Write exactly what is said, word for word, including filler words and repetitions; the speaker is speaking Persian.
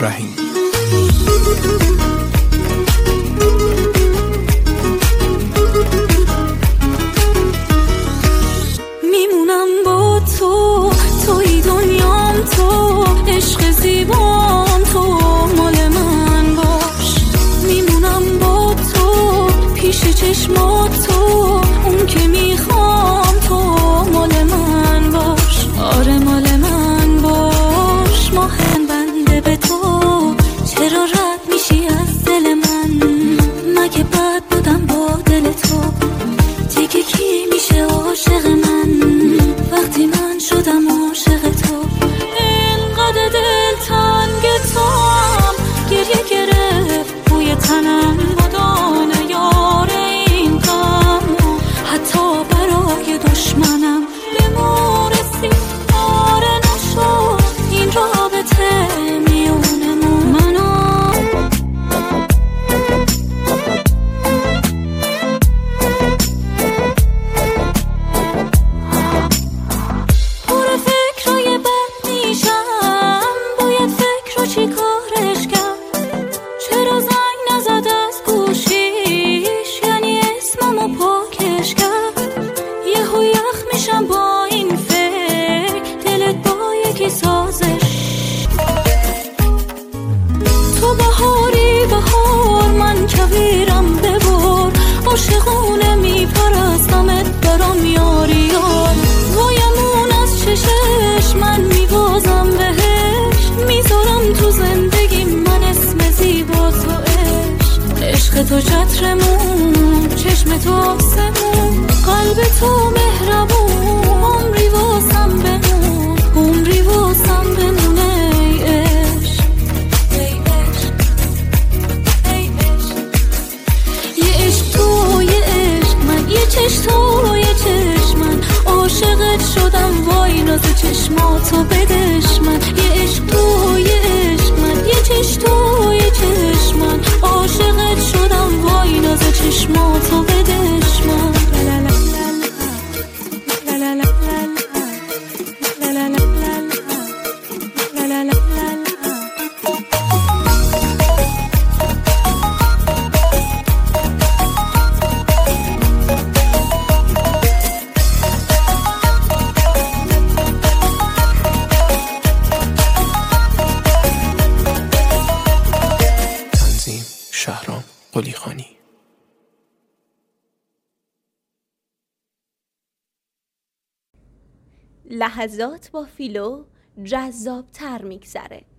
رحیمی. میمونم با تو، توی دنیام تو، عشق زیبام تو، مال من باش. میمونم با تو، پیش چشمات تو، اون که میخوام تو، مال من باش. آره مال من باش. ماهن بنده به تو، چرا رد میشی از دل من؟ مگه بد بودم با دل تو؟ دیگه کی میشه عاشق من وقتی من شدم عاشق تو؟ اینقدر دل تنگ تو هم گریه گرفت بوی تنم بدان یار این غم، حتی برای دشمنم بمورسی. آره نشد این رابطه میونمون. منو پر فکرای بد میشم، باید فکر رو چی کارش کرد؟ چرا زنگ نزد از گوشیش؟ یعنی اسممو پاکش کرد. یهو یخ میشم با این فکر، دلت با یکی سازش. تو بهاری بهار، من کویرم ببار، عاشقونه میپرستمت برام یاری یار. وایمون از چشش من میوازم بهش، میذارم تو زندگی من اسم زیبا تو عشق. عشق تو چترمون، چشم تو آسمون، قلب تو مهربون، عمری واسم بمون، عمری واسم بمونه ای عشق. ای عشق ای عشق. یه عشق تو یه عشق من، یه چشم تو یه چشم من، عاشقت شدم وای ناز چشماتو بدش من. یه عشق تو یه عشق من، یه چشم تو یه چشم من، عاشقت شدم وای ناز چشماتو بدش من. لا لا لا لا لا لا لا لا لا لا لا لا لا. تنظیم شهرام قلیخانی. لحظات با فیلو جذاب تر میگذره.